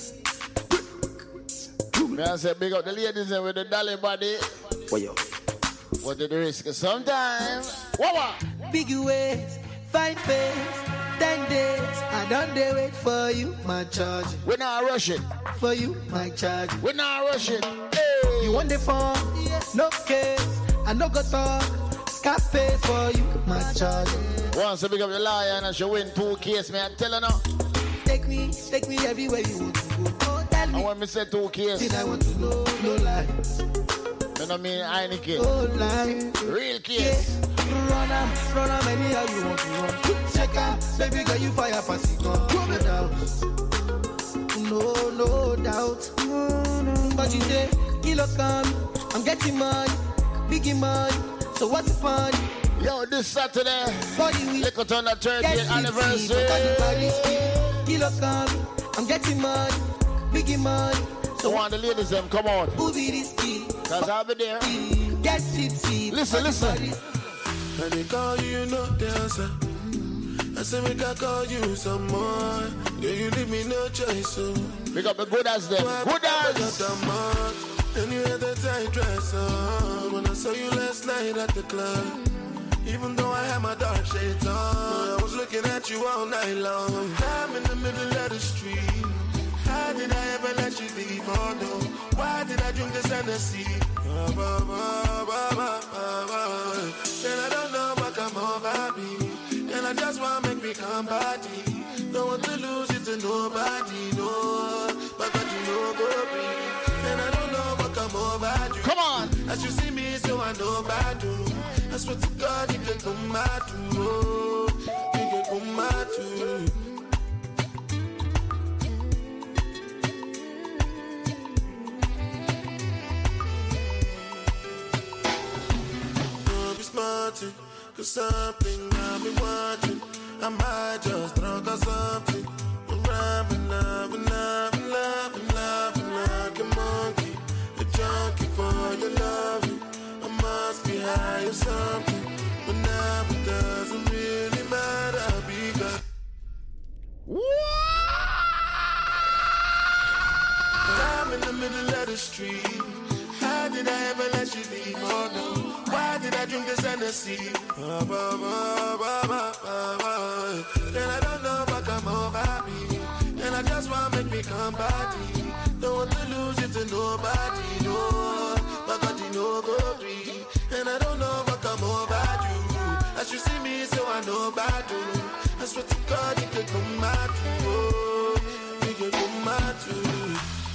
May I say big up the ladies with the dolly body. What yo? What did the risk sometimes? What what? Big ways, fine face, ten days. I done dey wait for you, my charge. We not rush it. For you, my charge. We not rush it. Hey. You want the phone? No case. I no go talk. Scarface for you, my charge. Once you pick up the lion and she win two cases, man, tell her now. Take me, take me everywhere you want to go. Oh, tell me. And when me say two cases, I want to know, no lies. I don't mean any case. No lies. Real case. Yeah. Run am, run am anyhow you want to run. Check out, baby girl, you fire pass it on. No doubt. No, no doubt. But you say, kilo come, I'm getting money, biggie money. So what's the fun? Yo, this Saturday, Body week, look at on the thirtieth anniversary. Kilo come, I'm getting money, biggie money. So want the ladies them come on. Who be risky? Cause I'll be there. Get tipsy. Listen, listen. And they call you, no dancer. I say we can call you some more. Yeah, you leave me no choice, so. Pick up the good as them. Good as. And you had that tight dress on when I saw you last night at the club. Even though I had my dark shades on, I was looking at you all night long. I'm in the middle of the street. How did I ever let you leave? Oh no, why did I drink this Hennessy? Then I don't know what come over me. Then I just want to make me come body. Don't want to lose it to nobody, no. But God, you know, go be. And I don't know what come over you. Come on. As you see me, so I know about you. I swear to God, you can come out to. Oh, you can come out to. Smarting, cause something I've been watching. I might just drunk or something. I'm rapping, loving, loving, loving, loving like a monkey. A junkie for your loving. I must be high or something. But now it doesn't really matter because I'm in the middle of the street. How did I ever let you leave? Oh no. Why did I drink this Hennessy? Then I don't know what come over me. And I just want to make me come body. Don't want to lose it to nobody, no. But God, you know, go free. And I don't know what come over you. As you see me, so I know about you. I swear to God, you can come out to. Oh, you can come out to.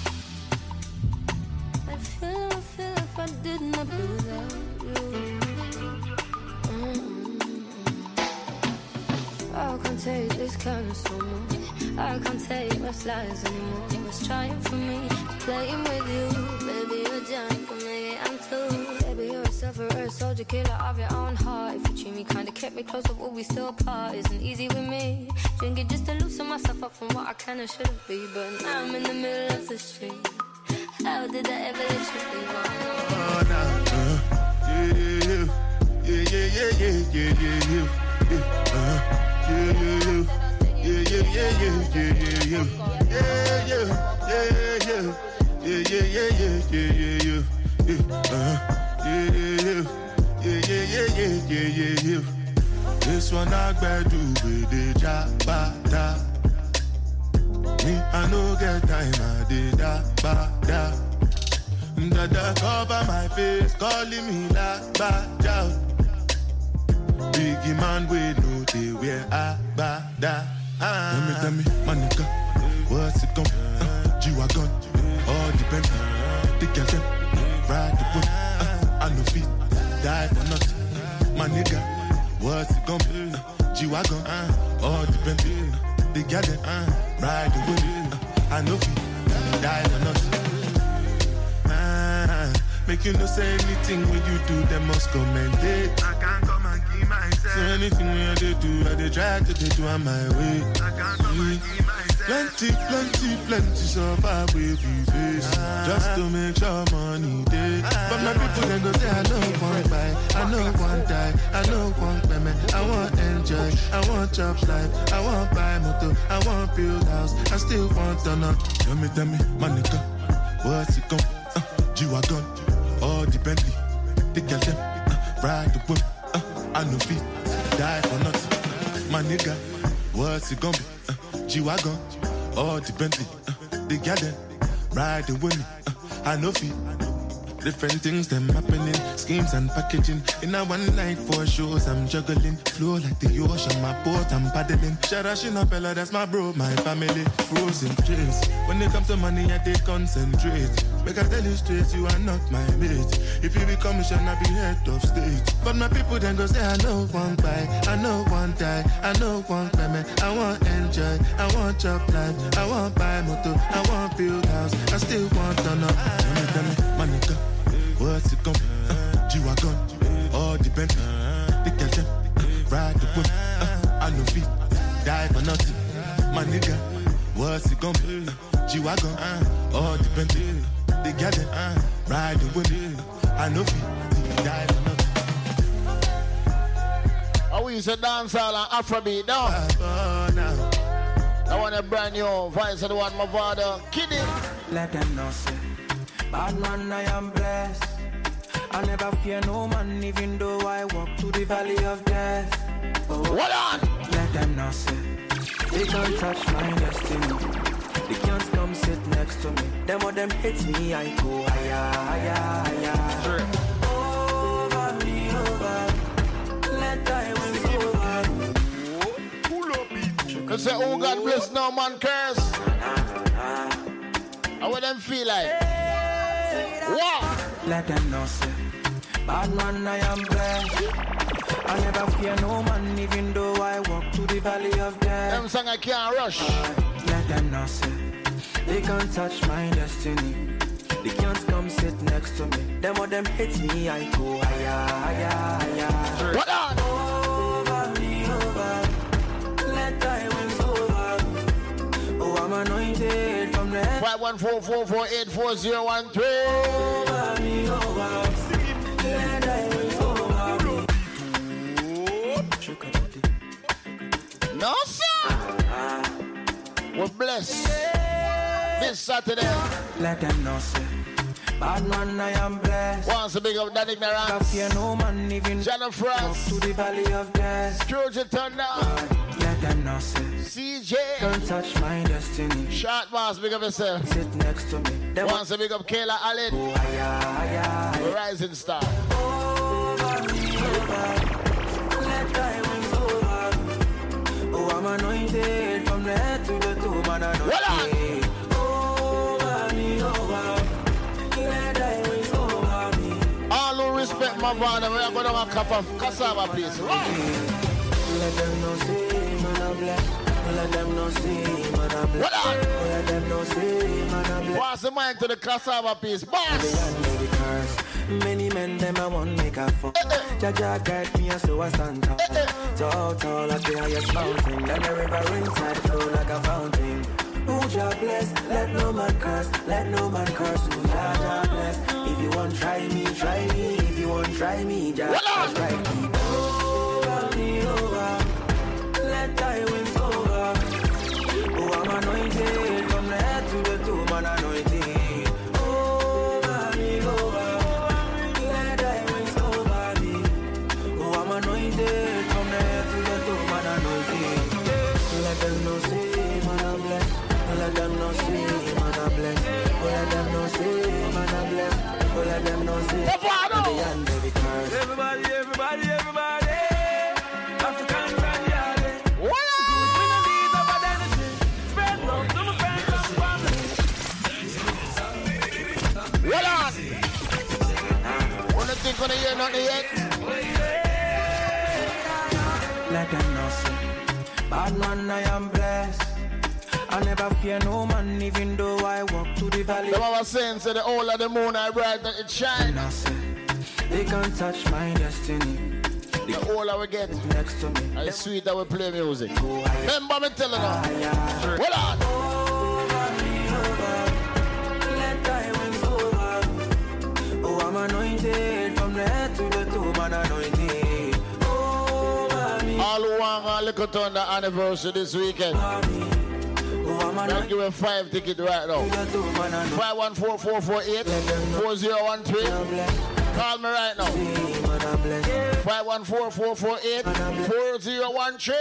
I feel, I feel if I did not do that. can't take this kind of so much. I can't take my slides anymore. What's trying for me, playing with you. Baby, you're giant, but maybe I'm too. Baby, you're a sufferer, soldier, killer of your own heart. If you treat me kinda, kept me close, but will we still apart? Isn't easy with me. Drinking just to loosen myself up from what I can and shouldn't be. But now I'm in the middle of the street. How did I ever let you be wrong? Oh, nah, uh, yeah, yeah, yeah, yeah, yeah, yeah, yeah, yeah, yeah, uh, yeah, yeah, yeah, yeah, yeah, yeah, yeah, yeah, yeah, yeah, yeah, yeah, yeah, yeah, yeah, yeah, yeah, yeah, uh, yeah, yeah, yeah, yeah, yeah, yeah, yeah, yeah. This one I better do with the jabata. Me, I no get time, I did that, ba, da. Dada cover my face, calling me la, ba, da. Biggie man, we know they wear a, ba, da. Ah. Tell me, tell me, my nigga, what's it gon' uh, G-Wagon, all depends. The girl them, ride the whip, uh, I no fit, die for nothing. My nigga, what's it gon' be? Uh, G-Wagon, uh, all depends. The girl them, uh, ride the whip, uh, I no fit, die for nothing. Uh, make you no say anything when you do, they must commend it. I can't come and keep myself. So anything when I do, I they try to they do on my way. I can't come and keep myself. Plenty, plenty, plenty survive with you face. Just to make sure money day. But my people then go say I know one buy, I know one die, I know one payment. I want enjoy, I want job life, I want buy motor, I want build house, I still want to know. Tell me, tell me, my nigga, what's it gon' uh, G-Wagon, all the Bentley, the girl them, uh, ride the whip, uh, I no fit, die for nothing. My nigga, what's it gon' be? Uh, G-Wagon, all the Bentley, uh, the girl them, ride the whip, uh, I no fit. Different things them happening, schemes and packaging. In a one night for shows, I'm juggling. Flow like the ocean, my boat, I'm paddling. Sharashina Bella, that's my bro, my family. Frozen dreams. When it comes to money, I take concentrate. Make I tell you straight, you are not my mate. If you become mission, I be head of state. But my people then go say, I know one buy, I know one die, I know one payment. I want enjoy, I want job life, I want buy motor, I want build house, I still want to know. Tell me, tell me, my nigga. What's it gon' be? Uh, G-Wagon, all the Bentley, the girl them, uh, ride the whip, uh, I no fit, die for nothing. My nigga, what's it gon' be? Uh, G-Wagon, uh, all the Bentley, the girl them, uh, ride the whip, uh, I no fit, die for nothing. I we used to dance all on Afrobeat now. I want a brand new voice of the one my father, Kidding. Let them know, say. Bad man, I am blessed. I never fear no man, even though I walk through the valley of death. Oh, what on? Let them know, say. They can't touch my destiny. They can't come sit next to me. Them or them hit me, I go higher, higher, higher. Sure. Over me, over. Let thy wings over. Pull up it. They say, oh God bless, no man curse. How would them feel like? What? Let them know, say. Bad man, I am blessed. I never fear no man, even though I walk through the valley of death. Them song I can't rush. Uh, let them know, say. They can't touch my destiny. They can't come sit next to me. Them or them hit me, I go higher, higher, higher. What on? Over me, over. Let thy wings over. Oh, I'm anointed from the head. five one four, four four eight, four zero one three. Over me, over. Let thy wings over me. No, sir. We're blessed. This Saturday. Let them know, say. Bad man, I am blessed. Once a big up that ignorance. I fear no man, even Jennifer France. to the valley of death. Scrooge Thunder. Uh, let them know, say. C J. Can't touch my destiny. Short Boss, big up yourself. Sit next to me. Them Once a big up Kayla Allen. Oh, higher, higher. Rising Star. Over me, over. Let thy wings over. Oh, I'm anointed from the head to the toe, man. I know. What over me, over. Let thy wings over me. All who respect my father, we are going to have a cup of cassava, please. Right. Let them know, say, man, I'm blessed. let them know see, man, I bless. Oh, let them know see, man, I bless. Pass the mic to the cassava piece, boss. Many men, them I want make a fuck. Jaja guide me, so I stand tall. Tall, tall, like the highest mountain. Then the river inside flow like a fountain. Who Jah bless, let no man curse, let no man curse. Who Jah Jah bless. If you want try me, try me. If you want try me, Jah Jah strike me. Over me, over. Let thy winds over. Oh, I'm anointed from the head to the toe, man anointed. Over me, over. Let thy winds over me. Oh, I'm anointed from the head to the toe, man anointed. Let them know say, man I bless. Let them know say, man I bless. Let them know say, man I bless. Let them know say, everybody, everybody, everybody. African Ranyale. What up? We don't need no bad energy. Spread love to my friends and family. What on? Wanna think on the year, not the yet? Let them know say, bad man I am blessed. I never fear no man, even though I walk to the valley. The Mama saying, say the whole of the moon I bright that it shines. They can't touch my destiny. The whole I will get next to me. It's sweet that we play music. Remember me telling her. What on? Over me, over. Let thy wings over. Oh, I'm anointed from the head to the toe, man anointed. Over me. All who want a little to the anniversary this weekend. I'll give you five tickets right now. five one four, four four eight, four zero one three. Call me right now. five one four, four four eight, four zero one three.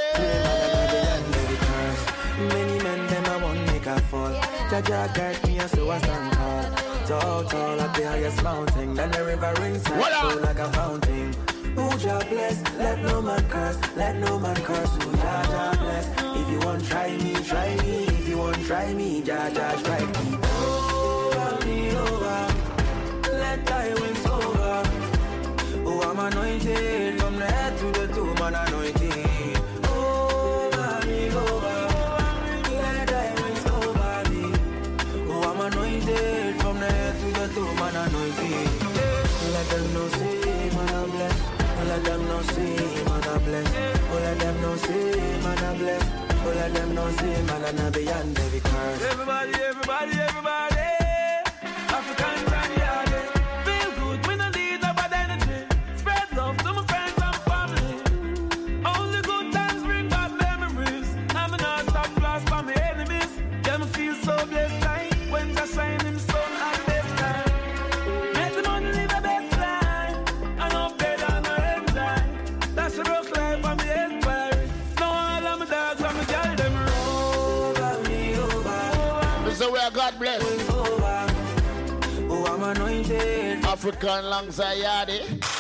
Many men, them I want make a fall. Jaja guide me, so I stand tall. Tall, tall, at the highest mountain. Then the river inside flow like a fountain. Who Jah bless, let no man curse, let no man curse. Who Jah Jah bless. If you want try me, try me. If you want try me, Jah Jah strike me. Over me, over. Let thy wings over. Oh, I'm anointed from the head to the toe, man anointed. Over me, over. Let thy wings over me. Oh, I'm anointed from the head to the toe, man anointed. Let them know say, man I bless. Let them know say, man I bless. Oh, let them know say, man I bless. Oh, let them know say, man I beyond every curse. Everybody, everybody, everybody. African Ranyale. Feel good, we don't need no bad energy. Spread love to my friends and family. Only good times bring back memories. I'm not stop flash for my enemies. Yeah, me feel so blessed like when I shine him sun and best time. Make the money live the best life. I know better than I enjoy. That's a rough life on the empire. No all of my dogs and my girl them over me, over. This is where God bless. Over. Oh, I'm anointed. African alongside Yardie.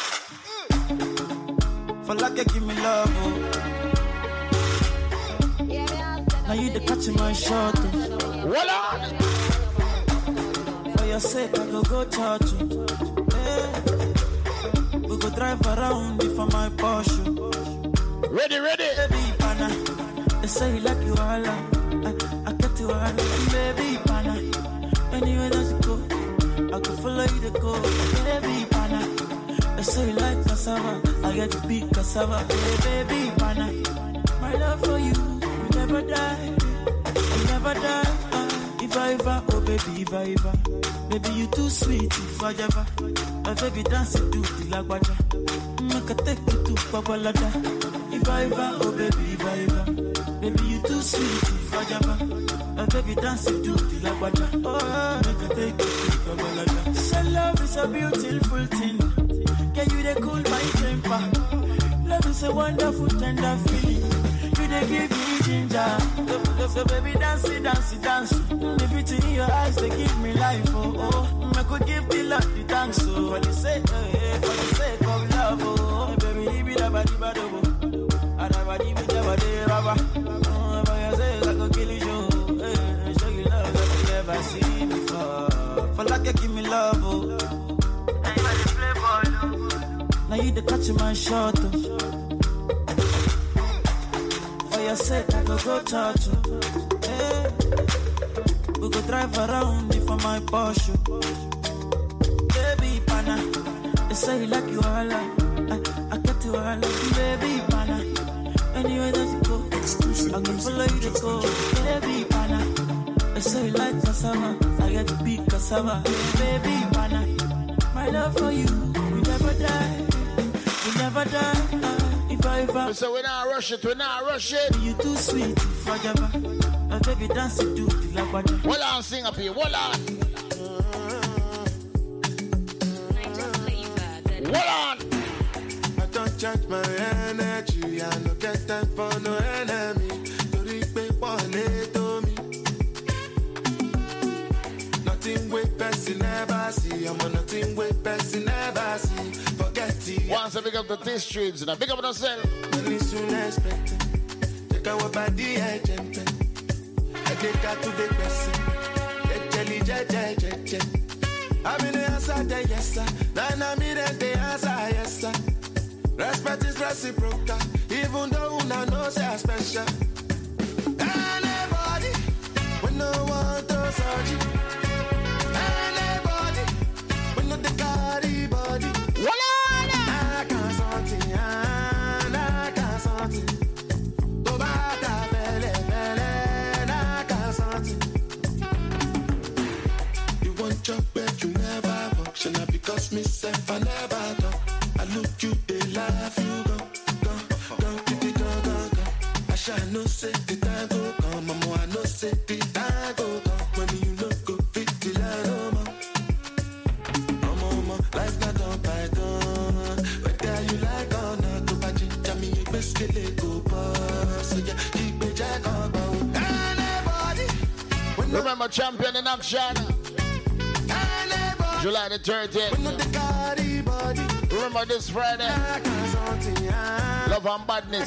For like you give me love, oh. Now you the catch my shot, oh. What on? For your sake, I go go touch you. Hey. We go drive around before my Porsche. Ready, ready. Baby, pana. They say you like you all. I, I got you all. Baby, pana. Anywhere that you go, I can follow you to go. Baby, pana. They say you like cassava. I get to beat cassava. Hey, baby, pana. My love for you, you never die. You never die. Uh, if I ever, oh baby, if I ever. Baby, you too sweet, if I ever. My baby dance it to the lagwaja. Make a take you to Babalada. If I ever, oh baby, if I ever. Baby, you too sweet, if I ever. My baby dance it to the lagwaja. Oh, make a take you to Babalada. So love is a beautiful thing. Can you they cool my temper? Love is a wonderful, tender feeling. You they give me ginger. So, so baby, dance it, dance it, dance it. The beauty in your eyes, they give me life, oh, oh. I could give the Lord the thanks, oh. For the sake, oh, yeah, for the sake of love, oh. Baby, leave it up, leave it up. I never leave it up, leave it up. Oh, for your sake, I could kill you, show. Hey, show you love that you never seen before. For like you give me love, oh. Now you the playboy, oh. Now you the catch my shot, oh. I said I go go touch you. Hey. We go drive around if for my Porsche. Baby pana, they say you like you all I, I get you all baby pana. Anywhere that you go, I can follow you to go. Baby pana, they say you like cassava, I get to be cassava. Baby pana, my love for you, we never die, we never die. Uh, if I if I so we're not rush it, we're not rush it. You too sweet, forever. My baby dance to do the like what? Hold on, sing up here, hold on. Hold on. I don't charge my energy, I don't get time for no enemy. To repay one to me. Nothing with person never see. I'm on nothing with person never see. Forget it. Once I pick up the T streams and I pick up yourself. Really soon expected. Take our body agent. I take her to the person. Jelly, jelly, jelly, jelly. I'm in the answer, yes, sir. Then I'm in the answer, yes, sir. Respect is reciprocal, even though I know say special. Anybody, when no one does you. Anybody, when no the body body. Voila! I can't something, I can't something. Tobata fele fele, I can't something. You want your bed, you never function. Because myself, I never talk. I look you, they laugh, you go, go, go, go, go, go, go. I shall no say the time go come, mama, I no say the time go come. When you look go fit the line, oh, mama, mama, life not on python. Whether you like or not, to buy me, you best get it go, so yeah, keep it jack on, anybody. Remember champion in action. July the thirtieth. Remember this Friday. Love and badness.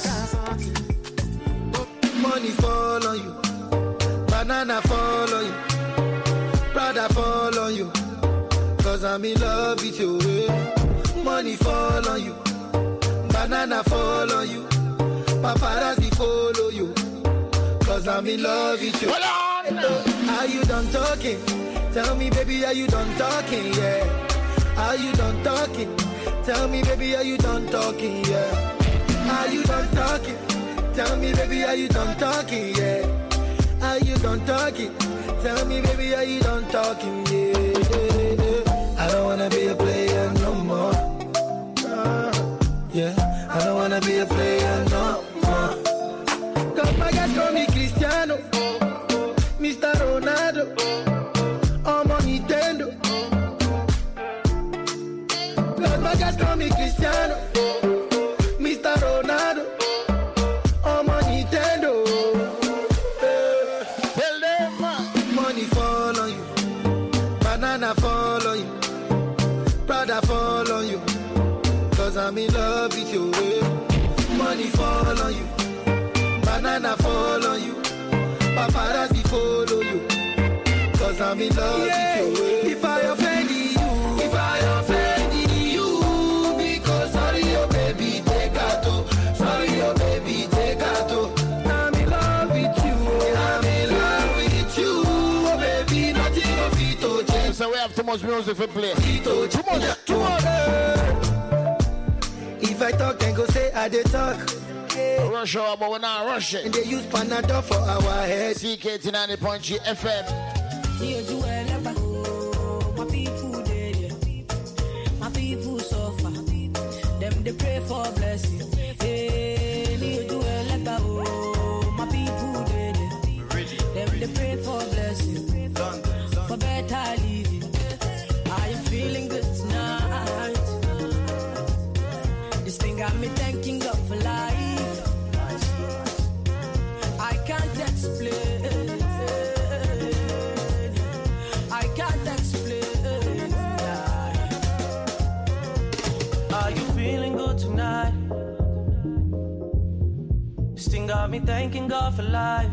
Money fall on you. Banana fall on you. Brother fall on you. Cause I'm in love with you. Money fall on you. Banana fall on you. Paparazzi follow you. Cause I'm in love with you. Are you done talking? Tell me, baby, are you done talking? Yeah. Are you done talking? Tell me, baby, are you done talking? Yeah. Are you done talking? Tell me, baby, are you done talking? Yeah. Are you done talking? Tell me, baby, are you done talking? Yeah. I don't wanna be a player no more. Uh, yeah. I don't wanna be a player no more. Cause my guys call me Cristiano, Mister Ronaldo. I'm on Nintendo. Cause my guys call me Cristiano, Mister Ronaldo. I'm on Nintendo. Tell them money fall on you, banana fall on you, Prada fall on you. Cause I'm in love with you. Money fall on you, banana fall on you, paparazzi follow you. Cause I'm in love yeah. with you. If I offend you, if I offend you, because sorry, oh baby, take out. Sorry, oh baby, take out. I'm in love with you. I'm in love with you. Oh baby, nothing of it to change. So we have too much music for play. Too much, too much. If I talk, then go say I did talk. Yeah. Rush hour, but we're not rushing. And they use Panadol for our head. C K T ninety point three F M. My people dead, my people suffer. Them they pray for blessing. Hey, my people dead, them they pray for blessing, for better living. I am feeling good tonight. This thing got me thanking God for life. I can't explain. I can't explain. Are you feeling good tonight? This thing got me thanking God for life.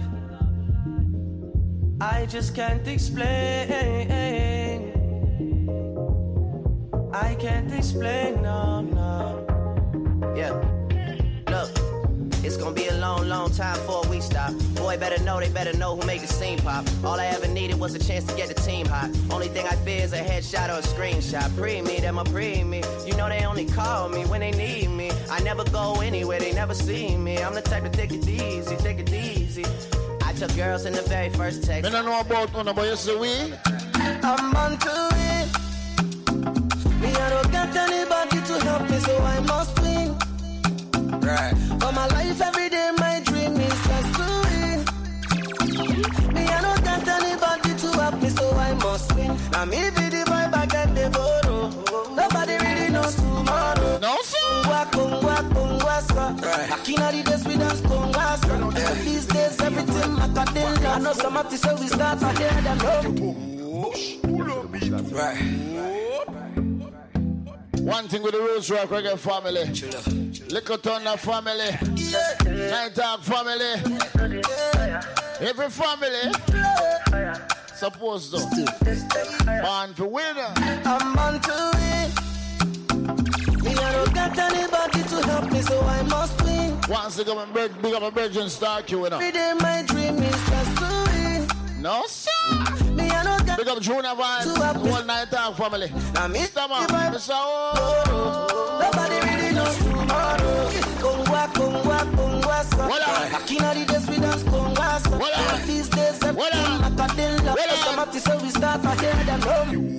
I just can't explain. I can't explain, no, no. Yeah, look. It's gonna be a long, long time before we stop. Boy, better know, they better know who made the scene pop. All I ever needed was a chance to get the team hot. Only thing I fear is a headshot or a screenshot. Pre me, them a pre me. You know they only call me when they need me. I never go anywhere, they never see me. I'm the type to take it easy, take it easy. I took girls in the very first text. I don't know about one, but you see we. I'm on to it. Me, I don't got anybody to help me, so I must win. Right. For my life, every day, my dream is just to win. Me, I don't got anybody to help me, so I must win. Now me be the boy back at the bottom. Nobody really knows tomorrow. No, sir. Kungwa, kungwa, kungwa, sir. Right. Back in the days, we dance kungwa, sir. Yeah. These days, everything macadilla. I know some of the so we start to hear them know. Right. One thing with the Roots Rock Reggae family. Little Thunder family. Night Talk family. Every family. Supposed to. Born for winner. I'm on to it. Me, I don't got anybody to help me, so I must win. Once they come and big, big up a bridge and start queuing up. Every day, my dream is just to win. No, sir. Me, I don't got Big up Junior Vibes. One Night Talk family. Now, me, Mister Man. Mister Oh. nobody really knows tomorrow. Kongwa, kongwa, kongwa, sir. Voila. Back in the days, we dance kongwa, sir. Voila. These days, everything macadilla. Voila. Some of the so we start to hear them know.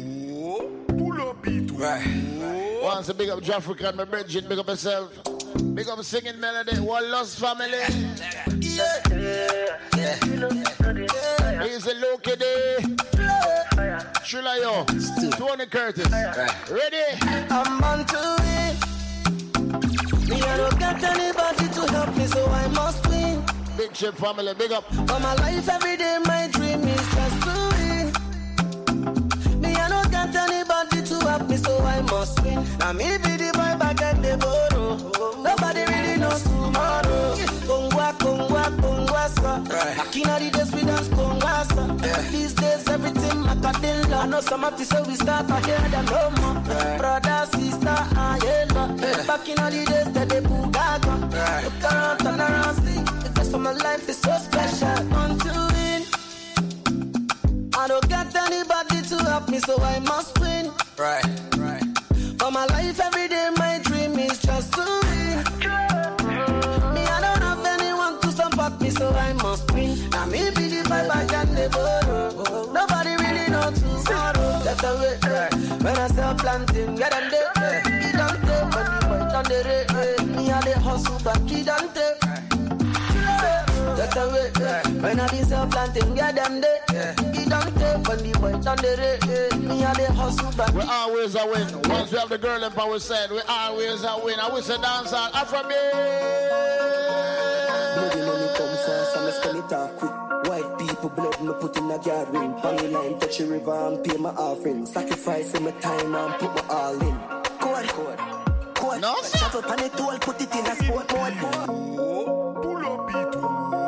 Right. Once a big up Jafrican, my bridging, big up yourself. Big up singing melody, one lost family. Yeah. Yeah. He's a local day. Shulayo, Tony Curtis. Ready? I'm on to it. Me, I don't got anybody to help me, so I must win. Big Ship family, big up. For my life, every day, my dream is just to win. Me, I don't got anybody to help me, so I must win. Now me be the boy back at the bottom. Nobody really knows tomorrow. Kongwa, kongwa, kongwa, sir. Back in the days, we dance kongwa, sir. These days, everything macadilla. I know some of the so we start to hear them no more. Brother, sister, ah, yeah. Back in the days, that they bugaga. Look around, turn around, see. The best of my life is so special. On to win. I don't got anybody to help me, so I must win. Right. Right. For my life, every day, my dream is just to win. Me, I don't have anyone to support me, so I must win. Now me be the vibe I can borrow. Nobody really knows tomorrow. That's the way. Right. When I sell planting, get them there. He don't take when the boy done the rate. Me, I dey hustle back, he don't take. That's the way. When I sell planting, get them there. He don't take when the boy done the rate. Me, I dey hustle back. We always a win. Once we have the girl in power side, we always a win. I wish a dance on Afrobeat. Bloody money come fast, I'ma spend it off quick. White people blood, me put in a gathering. Bang line, touch the river and pay my offering. Sacrifice my time and put my all in. Code, code, code. No, sir. Travel pan it all, put it in a sport mode. Pull up it.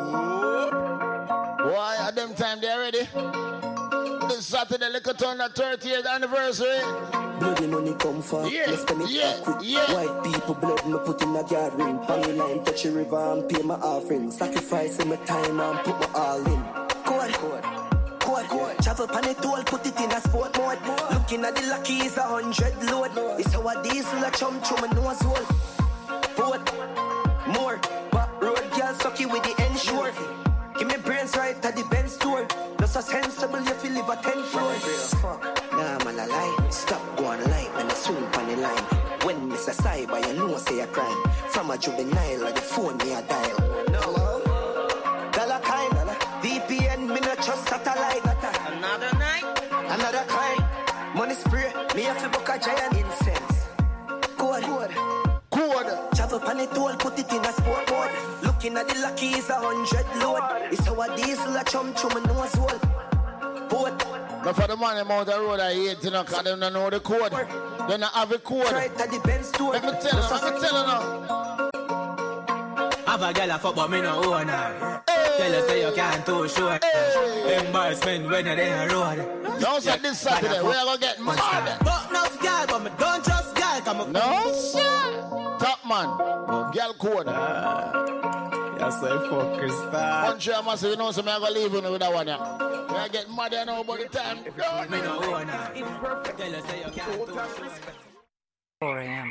Why at them time they ready? This Saturday, Little Thunder thirtieth anniversary. Bloody money come fast, Yeah, me spend it yeah, off quick. yeah. White people blood, me put in a gathering. Bang line, touch the river and pay my offering. Sacrifice my time and put my all in. Code, code. Code, code. Travel pan it all, put it in a sport mode. Looking at the lucky is a hundred load. It's how a diesel a chum chum a nose hole. Boat, more, but road girl sucky with the ensure. Give me brains right at the Benz store. Not so sensible if you live a ten floor. Fuck, nah man a lie. Stop going light when I swing on the line. When Mister Cyber, you know say a crime. From a juvenile or the phone me a dial. No, dollar kind, V P N me not trust satellite. Another night, Another kind, money spray. Me have to book a giant incense. Code, code. Code. Travel pan it all, put it in a sport mode. Looking at the lucky is a hundred load. It's how a diesel a chum chum a nose hole. Boat. But for the money amount of road I hate, you know, because they don't know the code. They don't have a code. Right at the Benz store. Let me tell you, let me tell you now. Have a girl a fuck but me no own her. Hey. Tell her say you can't too short. Hey. Embarrassment when you're in a road. Don't say this Saturday, we are going to get mad. But enough girl, but me don't trust girl. Come on. No, sir. Top man. Girl code. Yes, I fuck Crystal. Country, I must say, you know, so I'm going to leave you with that one. Yeah. I get mad at now about the time. Me no wanna. Imperfect. Tell us say you can't do four a.m.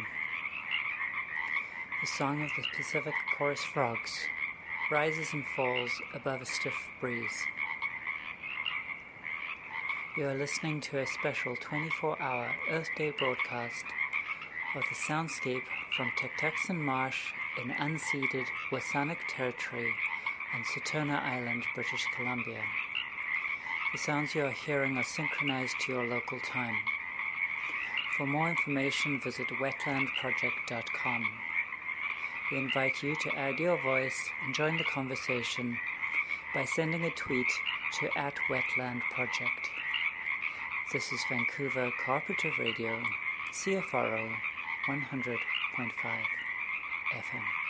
The song of the Pacific chorus frogs rises and falls above a stiff breeze. You are listening to a special twenty-four hour Earth Day broadcast of the soundscape from Tucktuxon Marsh in unceded Wasanic territory on Setona Island, British Columbia. The sounds you are hearing are synchronized to your local time. For more information, visit wetland project dot com. We invite you to add your voice and join the conversation by sending a tweet to at wetlandproject. This is Vancouver Cooperative Radio, C F R O one hundred point five F M.